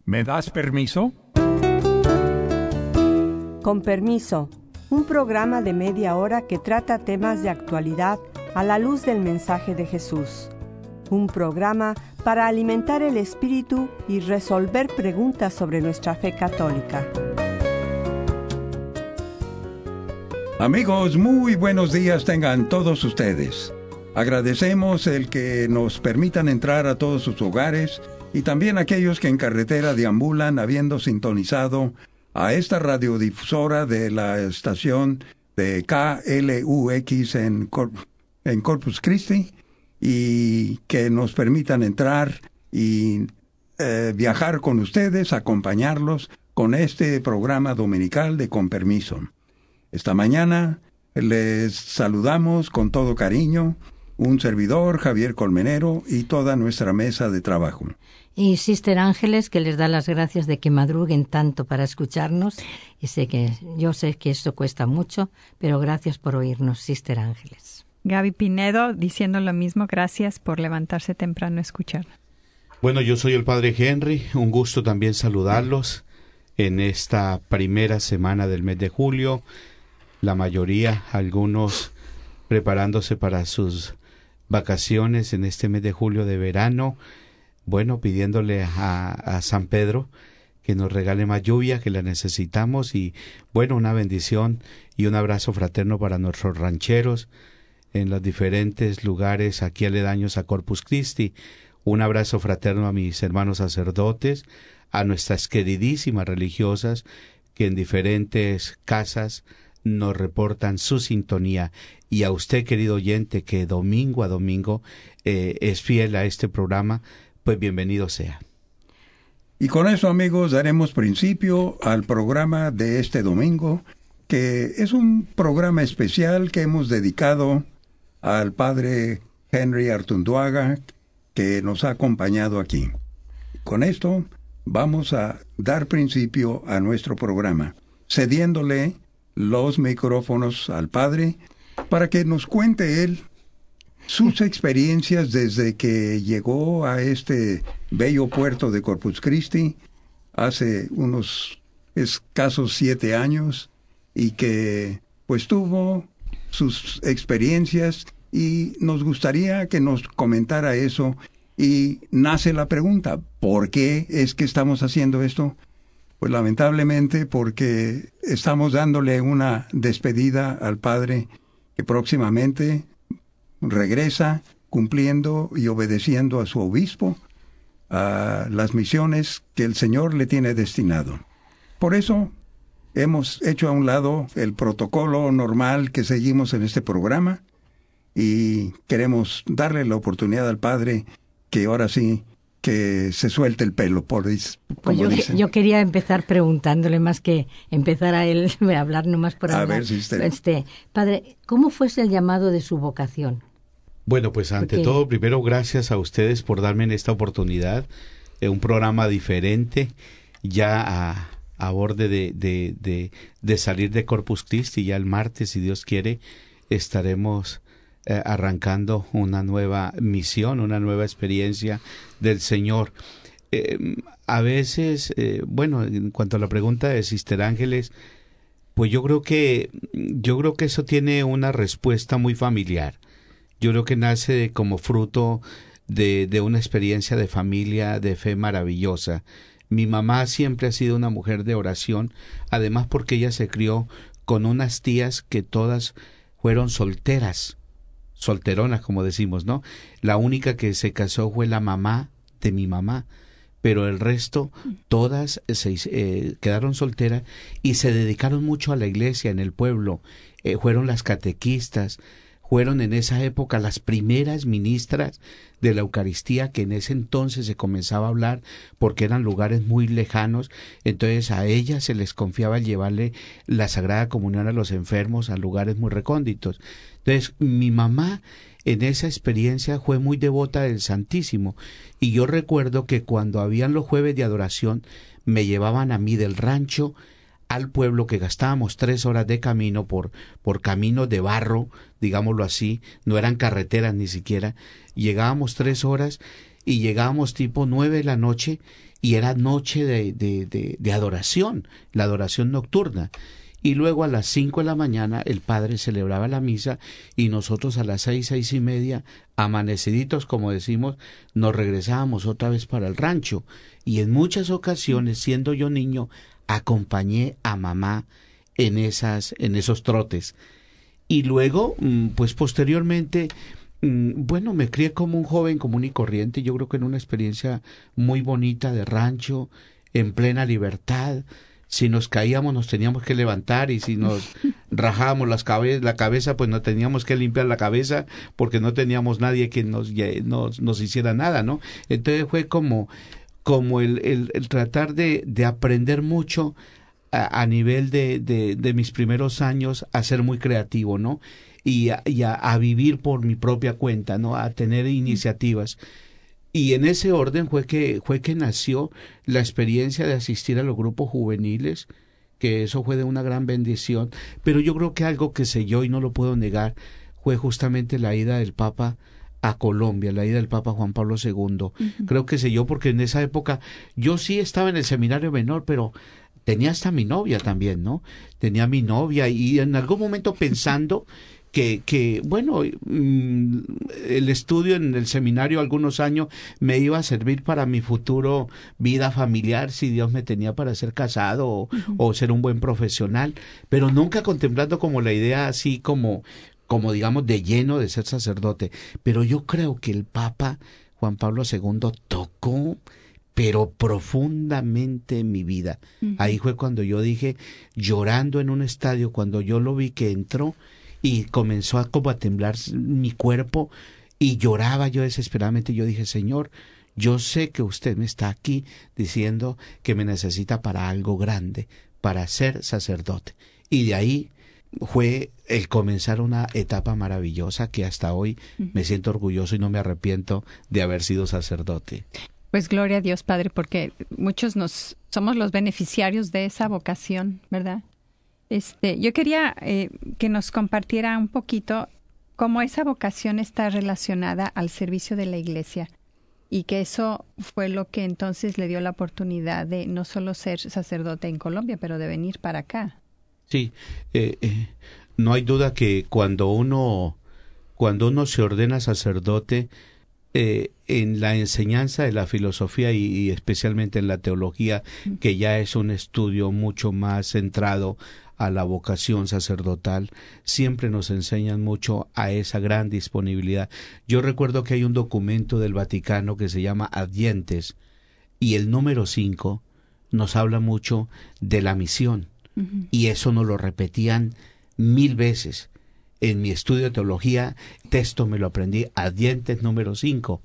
¿Me das permiso? Con permiso, un programa de media hora que trata temas de actualidad a la luz del mensaje de Jesús. Un programa para alimentar el espíritu y resolver preguntas sobre nuestra fe católica. Amigos, muy buenos días tengan todos ustedes. Agradecemos el que nos permitan entrar a todos sus hogares y también a aquellos que en carretera deambulan habiendo sintonizado a esta radiodifusora de la estación de KLUX en Corpus Christi y que nos permitan entrar y viajar con ustedes, acompañarlos con este programa dominical de Con Permiso. Esta mañana les saludamos con todo cariño, un servidor, Javier Colmenero, y toda nuestra mesa de trabajo. Y Sister Ángeles, que les da las gracias de que madruguen tanto para escucharnos. Y yo sé que esto cuesta mucho, pero gracias por oírnos, Sister Ángeles. Gaby Pinedo, diciendo lo mismo, gracias por levantarse temprano a escuchar. Bueno, yo soy el Padre Henry, un gusto también saludarlos en esta primera semana del mes de julio. La mayoría, algunos preparándose para sus vacaciones en este mes de julio de verano, bueno, pidiéndole a San Pedro que nos regale más lluvia, que la necesitamos, y bueno, una bendición y un abrazo fraterno para nuestros rancheros en los diferentes lugares aquí aledaños a Corpus Christi. Un abrazo fraterno a mis hermanos sacerdotes, a nuestras queridísimas religiosas que en diferentes casas nos reportan su sintonía, y a usted, querido oyente, que domingo a domingo es fiel a este programa, pues bienvenido sea. Y con eso, amigos, daremos principio al programa de este domingo, que es un programa especial que hemos dedicado al Padre Henry Artunduaga, que nos ha acompañado aquí. Con esto vamos a dar principio a nuestro programa, cediéndole los micrófonos al Padre para que nos cuente él sus experiencias desde que llegó a este bello puerto de Corpus Christi hace unos escasos 7 años, y que pues tuvo sus experiencias, y nos gustaría que nos comentara eso. Y nace la pregunta, ¿por qué es que estamos haciendo esto? Pues lamentablemente porque estamos dándole una despedida al Padre, que próximamente regresa cumpliendo y obedeciendo a su obispo, a las misiones que el Señor le tiene destinado. Por eso hemos hecho a un lado el protocolo normal que seguimos en este programa, y queremos darle la oportunidad al Padre que ahora sí que se suelte el pelo, pues yo quería empezar preguntándole, más que empezar a él a hablar nomás por hablar. A ver, si Padre, ¿cómo fue el llamado de su vocación? Bueno, pues ante todo, primero gracias a ustedes por darme en esta oportunidad, un programa diferente, ya a borde de salir de Corpus Christi. Ya el martes, si Dios quiere, estaremos arrancando una nueva misión, una nueva experiencia del Señor. A veces, bueno, en cuanto a la pregunta de Sister Ángeles, pues yo creo que eso tiene una respuesta muy familiar. Yo creo que nace como fruto de una experiencia de familia, de fe maravillosa. Mi mamá siempre ha sido una mujer de oración, además porque ella se crió con unas tías que todas fueron solteronas, como decimos, ¿no? La única que se casó fue la mamá de mi mamá, pero el resto, todas quedaron solteras y se dedicaron mucho a la iglesia en el pueblo. Fueron las catequistas, fueron en esa época las primeras ministras de la Eucaristía, que en ese entonces se comenzaba a hablar porque eran lugares muy lejanos. Entonces a ellas se les confiaba el llevarle la Sagrada Comunión a los enfermos a lugares muy recónditos. Entonces mi mamá en esa experiencia fue muy devota del Santísimo, y yo recuerdo que cuando habían los jueves de adoración me llevaban a mí del rancho al pueblo, que gastábamos 3 horas de camino por caminos de barro, digámoslo así, no eran carreteras ni siquiera. Llegábamos 3 horas y llegábamos tipo 9 de la noche y era noche de adoración, la adoración nocturna. Y luego a las 5 de la mañana el padre celebraba la misa y nosotros a las 6:30, amaneciditos, como decimos, nos regresábamos otra vez para el rancho. Y en muchas ocasiones, siendo yo niño, acompañé a mamá en esos trotes. Y luego, pues posteriormente, bueno, me crié como un joven común y corriente, yo creo que en una experiencia muy bonita de rancho, en plena libertad. Si nos caíamos nos teníamos que levantar y si nos rajábamos la cabeza pues no teníamos que limpiar la cabeza porque no teníamos nadie que nos hiciera nada, ¿no? Entonces fue como el tratar de aprender mucho a nivel de mis primeros años a ser muy creativo, ¿no? Y a vivir por mi propia cuenta, ¿no? A tener iniciativas. Y en ese orden fue que nació la experiencia de asistir a los grupos juveniles, que eso fue de una gran bendición. Pero yo creo que algo que selló, y no lo puedo negar, fue justamente la ida del Papa a Colombia, la ida del Papa Juan Pablo II. Uh-huh. Creo que selló porque en esa época yo sí estaba en el seminario menor, pero tenía hasta mi novia también, ¿no? Tenía mi novia y en algún momento pensando que bueno, el estudio en el seminario algunos años me iba a servir para mi futuro vida familiar, si Dios me tenía para ser casado o ser un buen profesional, pero nunca contemplando como la idea así como digamos de lleno de ser sacerdote. Pero yo creo que el Papa Juan Pablo II tocó pero profundamente en mi vida. Ahí fue cuando yo dije, llorando en un estadio, cuando yo lo vi que entró, y comenzó a temblar mi cuerpo y lloraba yo desesperadamente. Yo dije, Señor, yo sé que usted me está aquí diciendo que me necesita para algo grande, para ser sacerdote. Y de ahí fue el comenzar una etapa maravillosa que hasta hoy me siento orgulloso y no me arrepiento de haber sido sacerdote. Pues gloria a Dios, Padre, porque muchos somos los beneficiarios de esa vocación, ¿verdad? Yo quería que nos compartiera un poquito cómo esa vocación está relacionada al servicio de la Iglesia y que eso fue lo que entonces le dio la oportunidad de no solo ser sacerdote en Colombia, pero de venir para acá. Sí, no hay duda que cuando uno se ordena sacerdote, en la enseñanza de la filosofía y especialmente en la teología, que ya es un estudio mucho más centrado a la vocación sacerdotal, siempre nos enseñan mucho a esa gran disponibilidad. Yo recuerdo que hay un documento del Vaticano que se llama Audientes y el número 5 nos habla mucho de la misión y eso nos lo repetían 1000 veces. En mi estudio de teología, texto me lo aprendí, Audientes número 5.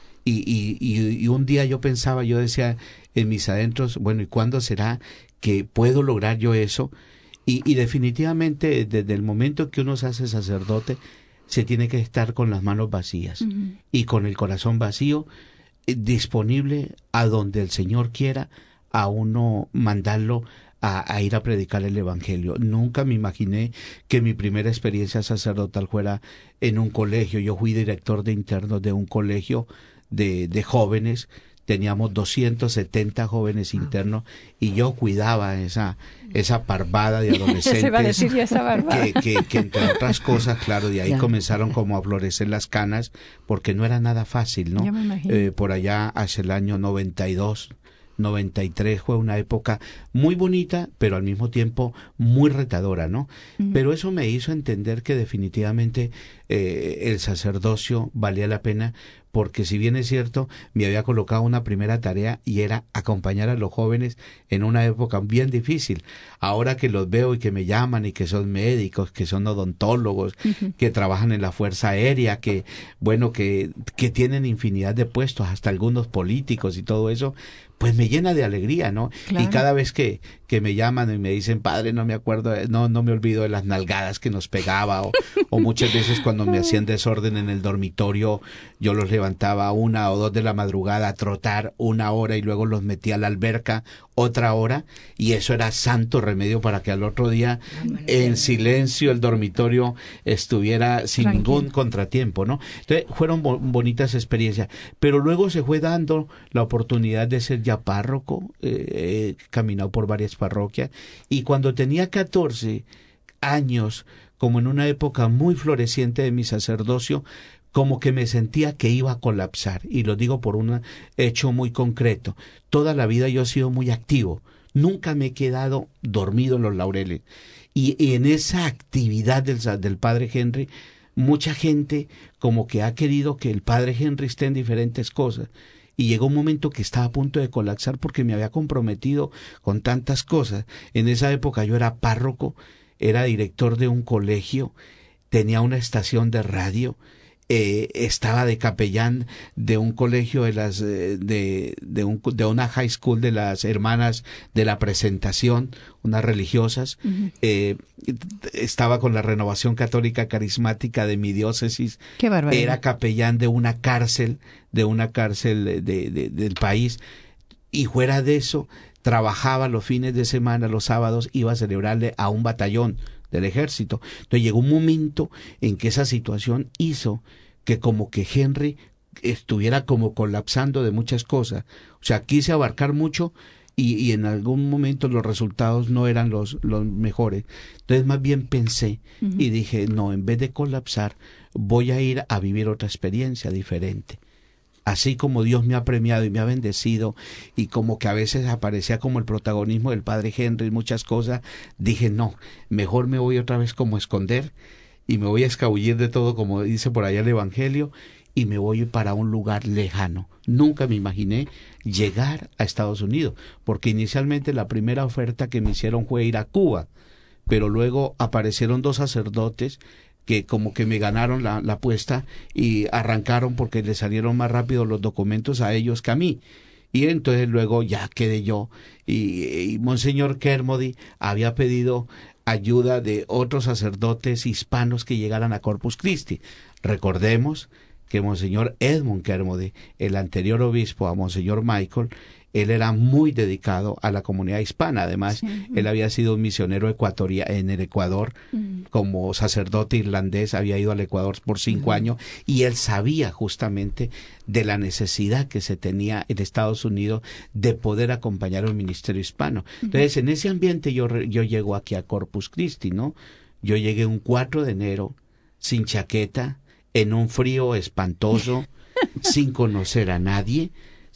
Y un día yo decía en mis adentros, bueno, ¿y cuándo será que puedo lograr yo eso? Y definitivamente desde el momento que uno se hace sacerdote, se tiene que estar con las manos vacías y con el corazón vacío, disponible a donde el Señor quiera a uno mandarlo a ir a predicar el Evangelio. Nunca me imaginé que mi primera experiencia sacerdotal fuera en un colegio. Yo fui director de internos de un colegio de jóvenes. Teníamos 270 jóvenes internos y yo cuidaba esa parvada de adolescentes. Se va a decir esa parvada. Que entre otras cosas, claro, de ahí comenzaron como a florecer las canas, porque no era nada fácil, ¿no? Yo me imagino. Por allá hacia el año 92, 93 fue una época muy bonita, pero al mismo tiempo muy retadora, ¿no? Pero eso me hizo entender que definitivamente el sacerdocio valía la pena, porque si bien es cierto, me había colocado una primera tarea y era acompañar a los jóvenes en una época bien difícil. Ahora que los veo y que me llaman y que son médicos, que son odontólogos, que trabajan en la Fuerza Aérea, que tienen infinidad de puestos, hasta algunos políticos y todo eso, pues me llena de alegría, ¿no? Claro. Y cada vez que que me llaman y me dicen, padre, no me acuerdo, no me olvido de las nalgadas que nos pegaba, o muchas veces cuando me hacían desorden en el dormitorio, yo los levantaba a 1 o 2 de la madrugada a trotar 1 hora y luego los metía a la alberca otra hora, y eso era santo remedio para que al otro día en silencio el dormitorio estuviera sin ningún contratiempo, ¿no? Entonces fueron bonitas experiencias, pero luego se fue dando la oportunidad de ser ya párroco, he caminado por varias parroquias, y cuando tenía 14 años, como en una época muy floreciente de mi sacerdocio, como que me sentía que iba a colapsar, y lo digo por un hecho muy concreto. Toda la vida yo he sido muy activo, nunca me he quedado dormido en los laureles, y en esa actividad del padre Henry, mucha gente como que ha querido que el padre Henry esté en diferentes cosas, y llegó un momento que estaba a punto de colapsar porque me había comprometido con tantas cosas. En esa época yo era párroco, era director de un colegio, tenía una estación de radio, estaba de capellán de un colegio de una high school de las hermanas de la Presentación, unas religiosas. Estaba con la Renovación Católica Carismática de mi diócesis. Qué barbaridad. Era capellán de una cárcel del país, y fuera de eso trabajaba los fines de semana, los sábados iba a celebrarle a un batallón del ejército. Entonces llegó un momento en que esa situación hizo que como que Henry estuviera como colapsando de muchas cosas. O sea, quise abarcar mucho y en algún momento los resultados no eran los mejores. Entonces más bien pensé y dije, no, en vez de colapsar, voy a ir a vivir otra experiencia diferente. Así como Dios me ha premiado y me ha bendecido, y como que a veces aparecía como el protagonismo del padre Henry en muchas cosas, dije, no, mejor me voy otra vez como a esconder, y me voy a escabullir de todo, como dice por allá el Evangelio, y me voy para un lugar lejano. Nunca me imaginé llegar a Estados Unidos, porque inicialmente la primera oferta que me hicieron fue ir a Cuba, pero luego aparecieron 2 sacerdotes que como que me ganaron la apuesta y arrancaron porque les salieron más rápido los documentos a ellos que a mí. Y entonces luego ya quedé yo, y Monseñor Kermody había pedido ayuda de otros sacerdotes hispanos que llegaran a Corpus Christi. Recordemos que Monseñor Edmund Kermody, el anterior obispo a Monseñor Michael, él era muy dedicado a la comunidad hispana. Además, él había sido un misionero en el Ecuador, como sacerdote irlandés, había ido al Ecuador por 5 años, y él sabía justamente de la necesidad que se tenía en Estados Unidos de poder acompañar al ministerio hispano. Entonces, en ese ambiente yo llego aquí a Corpus Christi, ¿no? Yo llegué un 4 de enero, sin chaqueta, en un frío espantoso, sin conocer a nadie,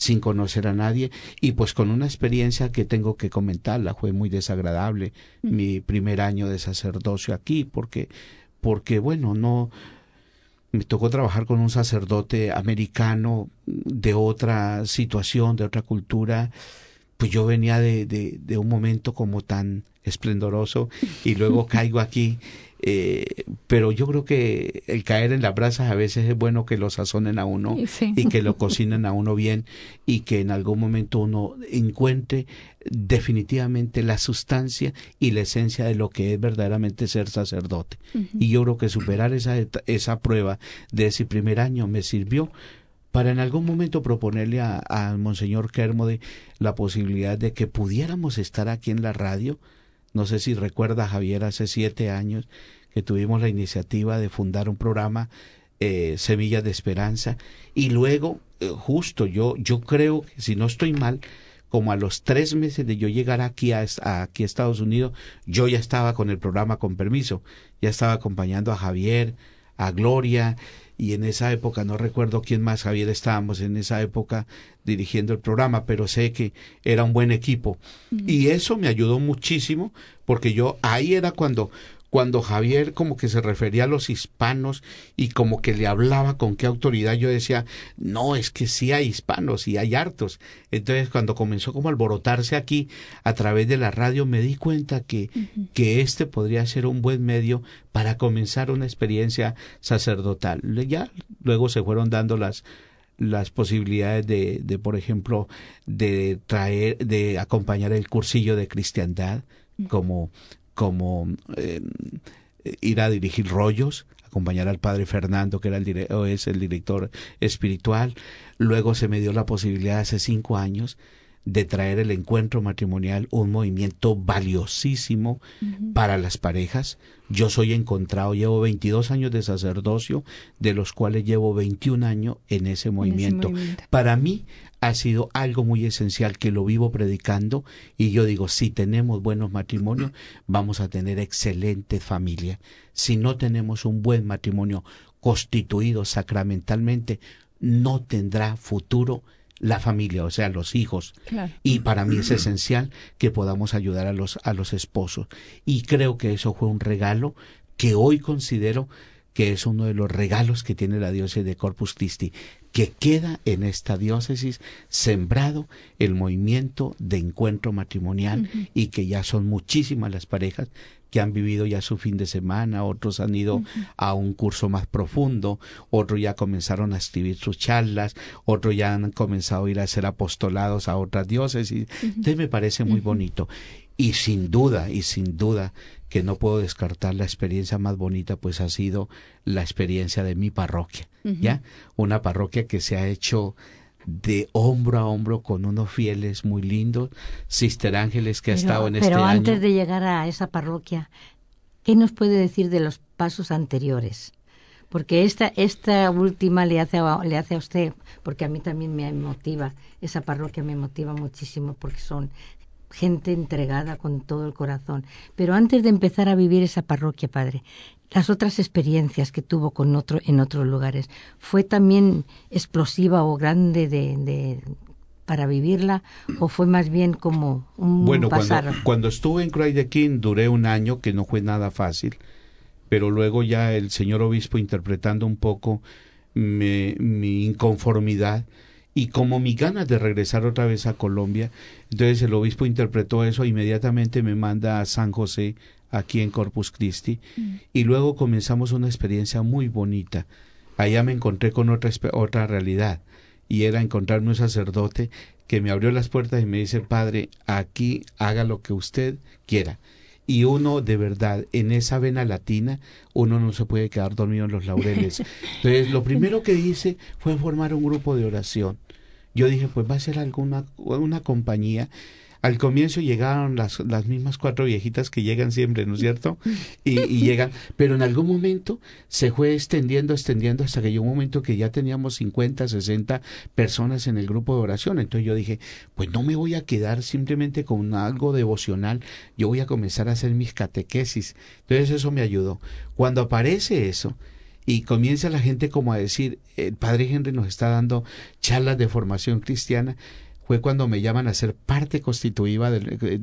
y pues con una experiencia que tengo que comentarla. Fue muy desagradable mi primer año de sacerdocio aquí, porque bueno, no me tocó trabajar con un sacerdote americano de otra situación, de otra cultura. Pues yo venía de un momento como tan esplendoroso, y luego caigo aquí. Pero yo creo que el caer en las brasas a veces es bueno que lo sazonen a uno, y que lo cocinen a uno bien, y que en algún momento uno encuentre definitivamente la sustancia y la esencia de lo que es verdaderamente ser sacerdote. Y yo creo que superar esa prueba de ese primer año me sirvió para en algún momento proponerle a Monseñor Kermody la posibilidad de que pudiéramos estar aquí en la radio. No sé si recuerda, Javier, hace 7 años que tuvimos la iniciativa de fundar un programa, Semillas de Esperanza, y luego, justo yo creo que, si no estoy mal, como a los 3 meses de yo llegar aquí a Estados Unidos, yo ya estaba con el programa Con Permiso, ya estaba acompañando a Javier, a Gloria, y en esa época, no recuerdo quién más, Javier, estábamos en esa época dirigiendo el programa, pero sé que era un buen equipo. Y eso me ayudó muchísimo, porque yo ahí era cuando Javier como que se refería a los hispanos y como que le hablaba con qué autoridad, yo decía, no, es que sí hay hispanos y hay hartos. Entonces cuando comenzó como a alborotarse aquí a través de la radio, me di cuenta que este podría ser un buen medio para comenzar una experiencia sacerdotal. Ya luego se fueron dando las las posibilidades de por ejemplo, de acompañar el cursillo de cristiandad, como ir a dirigir rollos, acompañar al padre Fernando, que es el director espiritual. Luego se me dio la posibilidad hace 5 años de traer el encuentro matrimonial, un movimiento valiosísimo para las parejas. Yo soy encontrado, llevo 22 años de sacerdocio, de los cuales llevo 21 años en ese movimiento. Para mí ha sido algo muy esencial, que lo vivo predicando, y yo digo, si tenemos buenos matrimonios, vamos a tener excelente familia. Si no tenemos un buen matrimonio constituido sacramentalmente, no tendrá futuro la familia, o sea, los hijos. Claro. Y para mí es esencial que podamos ayudar a los esposos. Y creo que eso fue un regalo que hoy considero que es uno de los regalos que tiene la diócesis de Corpus Christi, que queda en esta diócesis sembrado el movimiento de encuentro matrimonial, y que ya son muchísimas las parejas que han vivido ya su fin de semana, otros han ido a un curso más profundo, otros ya comenzaron a escribir sus charlas, otros ya han comenzado a ir a hacer apostolados a otras diócesis. Entonces me parece muy bonito. Y sin duda, que no puedo descartar, la experiencia más bonita pues ha sido la experiencia de mi parroquia, ¿ya? Una parroquia que se ha hecho de hombro a hombro con unos fieles muy lindos. Sister Ángeles, que ha estado en este año. Pero antes de llegar a esa parroquia, ¿qué nos puede decir de los pasos anteriores? Porque esta última le hace a usted, porque a mí también me motiva, esa parroquia me motiva muchísimo, porque son gente entregada con todo el corazón. Pero antes de empezar a vivir esa parroquia, padre, las otras experiencias que tuvo en otros lugares, ¿fue también explosiva o grande para vivirla, o fue más bien como un pasar? Cuando estuve en Cray de King duré 1 año, que no fue nada fácil, pero luego ya el señor obispo, interpretando un poco mi inconformidad y como mi ganas de regresar otra vez a Colombia, entonces el obispo interpretó eso, inmediatamente me manda a San José, aquí en Corpus Christi, y luego comenzamos una experiencia muy bonita. Allá me encontré con otra realidad, y era encontrarme un sacerdote que me abrió las puertas y me dice: padre, aquí haga lo que usted quiera. Y uno, de verdad, en esa vena latina, uno no se puede quedar dormido en los laureles. Entonces, lo primero que hice fue formar un grupo de oración. Yo dije, pues va a ser una compañía. Al comienzo llegaron las mismas 4 viejitas que llegan siempre, ¿no es cierto? Y llegan, pero en algún momento se fue extendiendo hasta que llegó un momento que ya teníamos 50, 60 personas en el grupo de oración. Entonces yo dije, pues no me voy a quedar simplemente con algo devocional, yo voy a comenzar a hacer mis catequesis. Entonces eso me ayudó. Cuando aparece eso y comienza la gente como a decir, el padre Henry nos está dando charlas de formación cristiana, fue cuando me llaman a ser parte constitutiva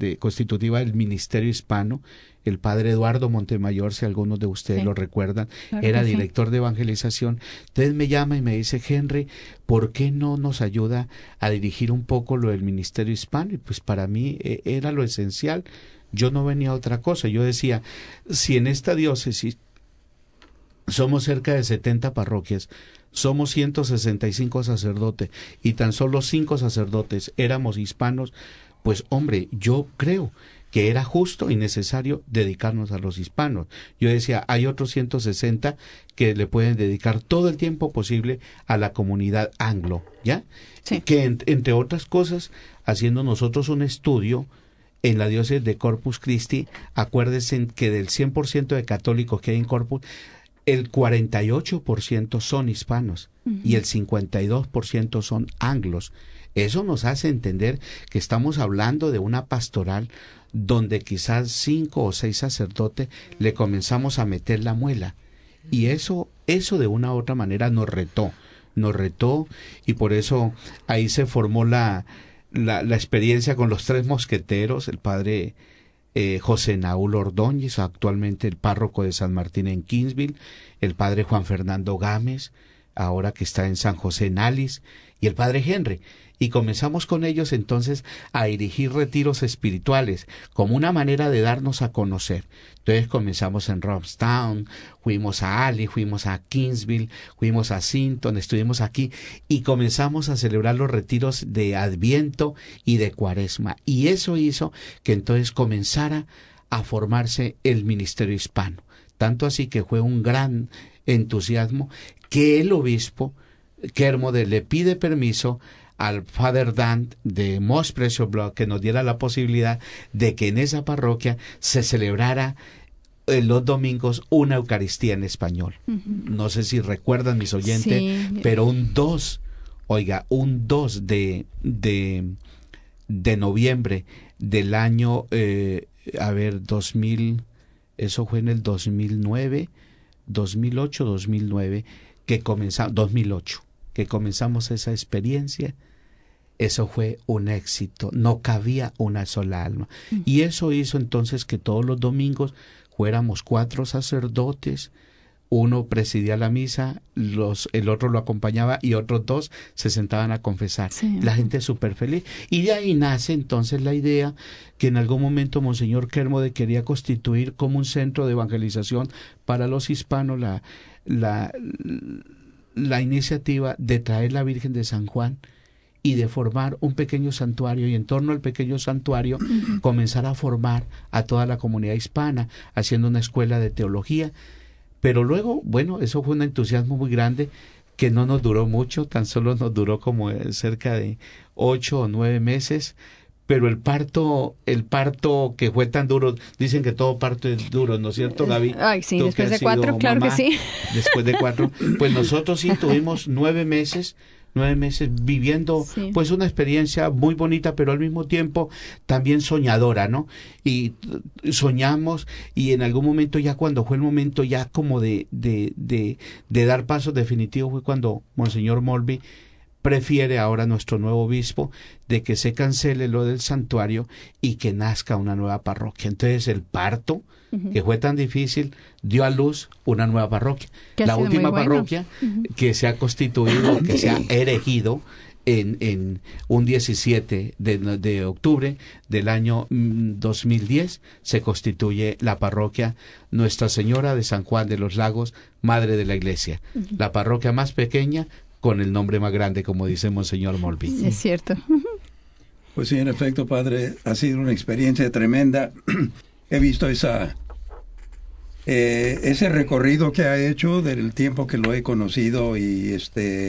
del Ministerio Hispano. El padre Eduardo Montemayor, si algunos de ustedes lo recuerdan, claro, era director de evangelización. Entonces me llama y me dice: Henry, ¿por qué no nos ayuda a dirigir un poco lo del Ministerio Hispano? Y pues para mí era lo esencial. Yo no venía a otra cosa. Yo decía, si en esta diócesis somos cerca de 70 parroquias, somos 165 sacerdotes y tan solo 5 sacerdotes éramos hispanos, pues hombre, yo creo que era justo y necesario dedicarnos a los hispanos. Yo decía, hay otros 160 que le pueden dedicar todo el tiempo posible a la comunidad anglo, ¿ya? Sí. Que entre otras cosas, haciendo nosotros un estudio en la diócesis de Corpus Christi, acuérdense que del 100% de católicos que hay en Corpus, el 48% son hispanos y el 52% son anglos. Eso nos hace entender que estamos hablando de una pastoral donde quizás 5 o 6 sacerdotes le comenzamos a meter la muela. Y eso de una u otra manera nos retó, y por eso ahí se formó la experiencia con los 3 mosqueteros, el padre José Naúl Ordóñez, actualmente el párroco de San Martín en Kingsville, el padre Juan Fernando Gámez, ahora que está en San José en Alice, y el padre Henry. y comenzamos con ellos entonces a dirigir retiros espirituales como una manera de darnos a conocer. Entonces comenzamos en Robstown, fuimos a Ali, fuimos a Kingsville, fuimos a Sinton, estuvimos aquí y comenzamos a celebrar los retiros de Adviento y de Cuaresma. Y eso hizo que entonces comenzara a formarse el ministerio hispano. Tanto así que fue un gran entusiasmo que el obispo Kermode le pide permiso al Father Dan de Most Precious Blood que nos diera la posibilidad de que en esa parroquia se celebrara los domingos una Eucaristía en español. No sé si recuerdan mis oyentes, sí, pero un 2 de noviembre del año, 2000, eso fue en el 2009, 2008, 2009, que comenzamos, 2008, que comenzamos esa experiencia. Eso fue un éxito, no cabía una sola alma. Y eso hizo entonces que todos los domingos fuéramos 4 sacerdotes, uno presidía la misa, el otro lo acompañaba y otros 2 se sentaban a confesar. Sí. La gente súper feliz. Y de ahí nace entonces la idea que en algún momento Monseñor Kermode quería constituir como un centro de evangelización para los hispanos la iniciativa de traer la Virgen de San Juan y de formar un pequeño santuario, y en torno al pequeño santuario comenzar a formar a toda la comunidad hispana, haciendo una escuela de teología. Pero luego, bueno, eso fue un entusiasmo muy grande que no nos duró mucho, tan solo nos duró como cerca de 8 o 9 meses, pero el parto que fue tan duro, dicen que todo parto es duro, ¿no es cierto, Gaby? Ay, sí, después de 4, claro que sí. Después de 4, pues nosotros sí tuvimos 9 meses viviendo, sí, pues una experiencia muy bonita, pero al mismo tiempo también soñadora, ¿no? Y soñamos, y en algún momento ya cuando fue el momento ya como de dar pasos definitivos fue cuando Monseñor Molby prefiere ahora nuestro nuevo obispo de que se cancele lo del santuario y que nazca una nueva parroquia. Entonces el parto, que fue tan difícil, dio a luz una nueva parroquia. La última parroquia que se ha constituido, que se ha erigido en un 17 de octubre del año 2010, se constituye la parroquia Nuestra Señora de San Juan de los Lagos, Madre de la Iglesia. La parroquia más pequeña con el nombre más grande, como dice Monseñor Molby. Es cierto. Pues sí, en efecto, padre, ha sido una experiencia tremenda. He visto ese recorrido que ha hecho del tiempo que lo he conocido, y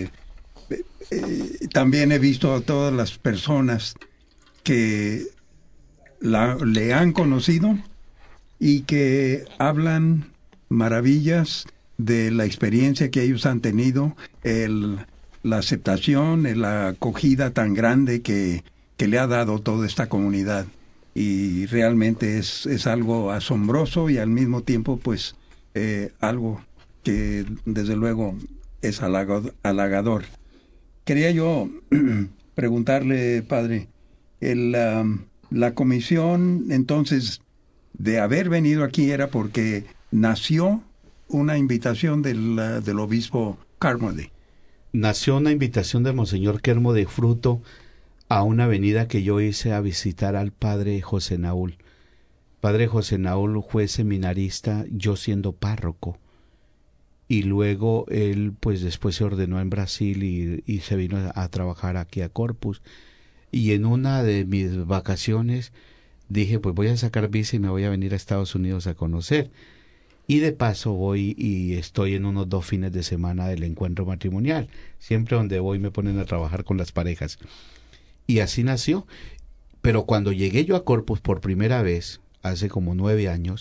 también he visto a todas las personas que le han conocido y que hablan maravillas de la experiencia que ellos han tenido, la aceptación, la acogida tan grande que le ha dado toda esta comunidad. Y realmente es algo asombroso y al mismo tiempo pues algo que desde luego es halagador. Quería yo preguntarle, padre, la comisión entonces de haber venido aquí era porque nació una invitación del obispo Kermode. Nació una invitación de Monseñor Kermode fruto a una venida que yo hice a visitar al padre José Naúl. Padre José Naúl fue seminarista, yo siendo párroco, y luego él pues después se ordenó en Brasil y se vino a trabajar aquí a Corpus, y en una de mis vacaciones dije pues voy a sacar visa y me voy a venir a Estados Unidos a conocer. Y de paso voy y estoy en unos 2 fines de semana del encuentro matrimonial. Siempre donde voy me ponen a trabajar con las parejas. Y así nació. Pero cuando llegué yo a Corpus por primera vez, hace como 9 años,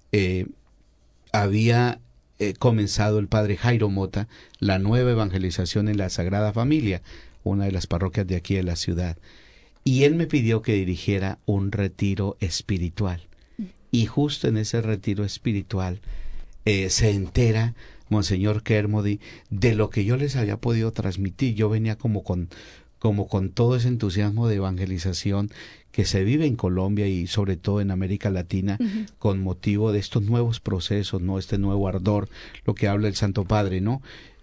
había comenzado el padre Jairo Mota la nueva evangelización en la Sagrada Familia, una de las parroquias de aquí de la ciudad. Y él me pidió que dirigiera un retiro espiritual. Y justo en ese retiro espiritual se entera Monseñor Kermode de lo que yo les había podido transmitir. Yo venía como con todo ese entusiasmo de evangelización que se vive en Colombia y sobre todo en América Latina, con motivo de estos nuevos procesos, no, este nuevo ardor, lo que habla el Santo Padre, ¿no?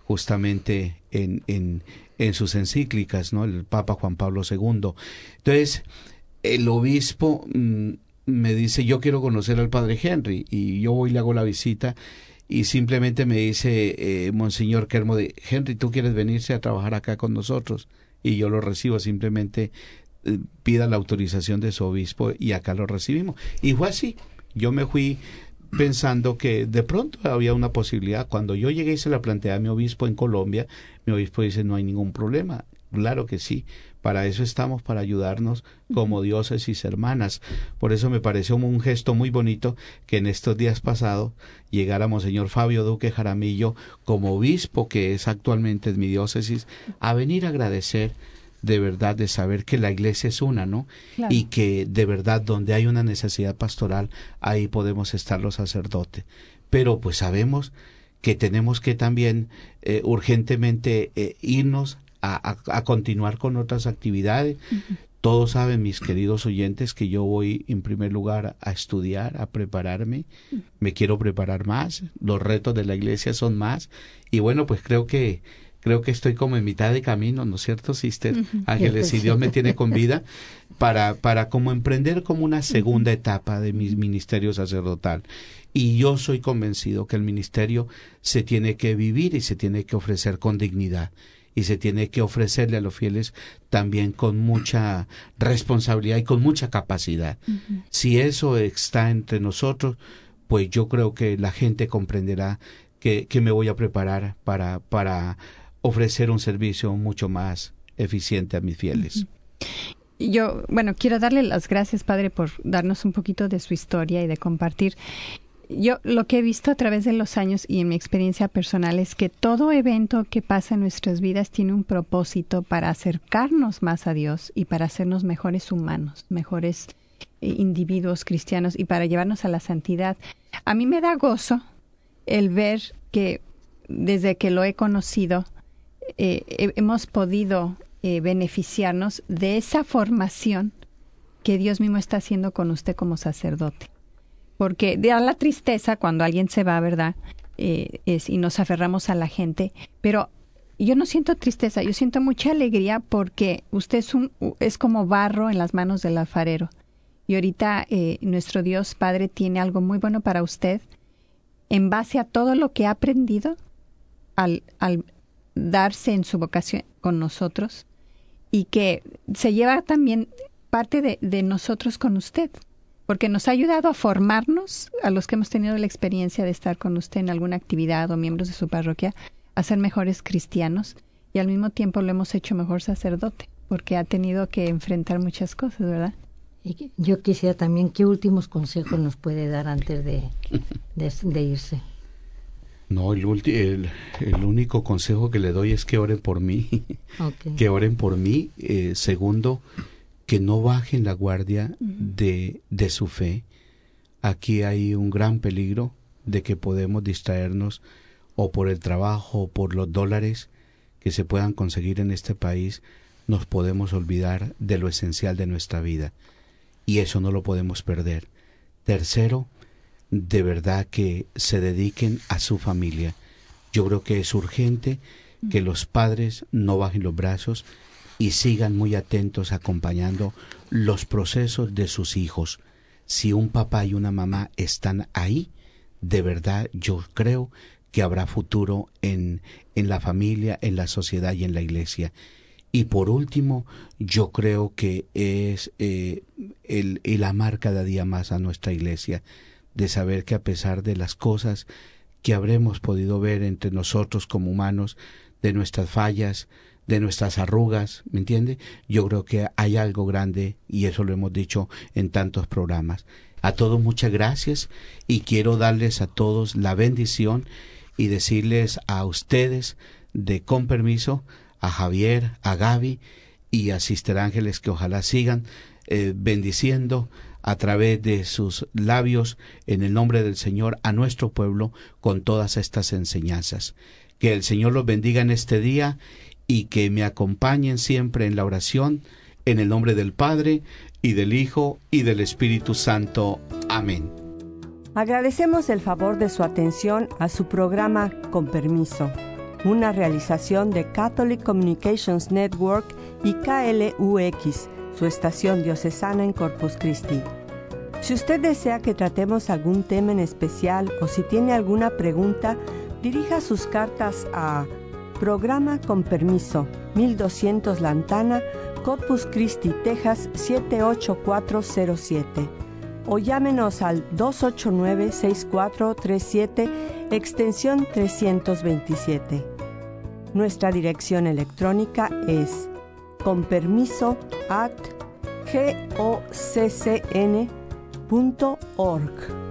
justamente en sus encíclicas, ¿no? El Papa Juan Pablo II. Entonces, el obispo me dice, yo quiero conocer al padre Henry, y yo voy y le hago la visita, y simplemente me dice, Monseñor Kermode, Henry, ¿tú quieres venirse a trabajar acá con nosotros? Y yo lo recibo, simplemente pida la autorización de su obispo y acá lo recibimos. Y fue así, yo me fui pensando que de pronto había una posibilidad. Cuando yo llegué y se la planteé a mi obispo en Colombia, mi obispo dice, no hay ningún problema. Claro que sí, para eso estamos, para ayudarnos como diócesis hermanas. Por eso me pareció un gesto muy bonito que en estos días pasados llegara Monseñor Fabio Duque Jaramillo como obispo, que es actualmente en mi diócesis, a venir a agradecer de verdad, de saber que la iglesia es una, ¿no? Claro. Y que de verdad donde hay una necesidad pastoral, ahí podemos estar los sacerdotes. Pero pues sabemos que tenemos que también urgentemente irnos a continuar con otras actividades. Uh-huh. Todos saben, mis queridos oyentes, que yo voy en primer lugar a estudiar, a prepararme. Uh-huh. Me quiero preparar más, los retos de la iglesia son más, y bueno, pues creo que estoy como en mitad de camino, ¿no es cierto, Sister Ángeles? Si Dios me tiene con vida, para como emprender como una segunda etapa de mi ministerio sacerdotal. Y yo soy convencido que el ministerio se tiene que vivir y se tiene que ofrecer con dignidad. Y se tiene que ofrecerle a los fieles también con mucha responsabilidad y con mucha capacidad. Uh-huh. Si eso está entre nosotros, pues yo creo que la gente comprenderá que me voy a preparar para ofrecer un servicio mucho más eficiente a mis fieles. Yo, quiero darle las gracias, Padre, por darnos un poquito de su historia y de compartir. Yo lo que he visto a través de los años y en mi experiencia personal es que todo evento que pasa en nuestras vidas tiene un propósito para acercarnos más a Dios y para hacernos mejores humanos, mejores individuos cristianos y para llevarnos a la santidad. A mí me da gozo el ver que desde que lo he conocido, hemos podido beneficiarnos de esa formación que Dios mismo está haciendo con usted como sacerdote. Porque da la tristeza cuando alguien se va, ¿verdad? Y nos aferramos a la gente. Pero yo no siento tristeza, yo siento mucha alegría porque usted es como barro en las manos del alfarero. Y ahorita nuestro Dios Padre tiene algo muy bueno para usted en base a todo lo que ha aprendido al darse en su vocación con nosotros, y que se lleva también parte de nosotros con usted, porque nos ha ayudado a formarnos, a los que hemos tenido la experiencia de estar con usted en alguna actividad o miembros de su parroquia, a ser mejores cristianos, y al mismo tiempo lo hemos hecho mejor sacerdote, porque ha tenido que enfrentar muchas cosas, ¿verdad? Y yo quisiera también, ¿qué últimos consejos nos puede dar antes de irse? No, el único consejo que le doy es que oren por mí. Okay. Que oren por mí. Segundo, que no bajen la guardia de su fe. Aquí hay un gran peligro de que podemos distraernos o por el trabajo o por los dólares que se puedan conseguir en este país. Nos podemos olvidar de lo esencial de nuestra vida. Y eso no lo podemos perder. Tercero, de verdad que se dediquen a su familia. Yo creo que es urgente que los padres no bajen los brazos y sigan muy atentos acompañando los procesos de sus hijos. Si un papá y una mamá están ahí, de verdad yo creo que habrá futuro en la familia, en la sociedad y en la iglesia. Y por último, yo creo que es el amar cada día más a nuestra iglesia, de saber que a pesar de las cosas que habremos podido ver entre nosotros como humanos, de nuestras fallas, de nuestras arrugas, ¿me entiende? Yo creo que hay algo grande y eso lo hemos dicho en tantos programas. A todos muchas gracias y quiero darles a todos la bendición y decirles a ustedes, con permiso, a Javier, a Gaby y a Sister Ángeles, que ojalá sigan bendiciendo a través de sus labios, en el nombre del Señor, a nuestro pueblo con todas estas enseñanzas. Que el Señor los bendiga en este día y que me acompañen siempre en la oración, en el nombre del Padre, y del Hijo, y del Espíritu Santo. Amén. Agradecemos el favor de su atención a su programa Con Permiso. una realización de Catholic Communications Network y KLUX, su estación diocesana en Corpus Christi. Si usted desea que tratemos algún tema en especial o si tiene alguna pregunta, dirija sus cartas a Programa con Permiso, 1200 Lantana, Corpus Christi, Texas 78407, o llámenos al 289-6437, extensión 327. Nuestra dirección electrónica es conpermiso@goccn.org.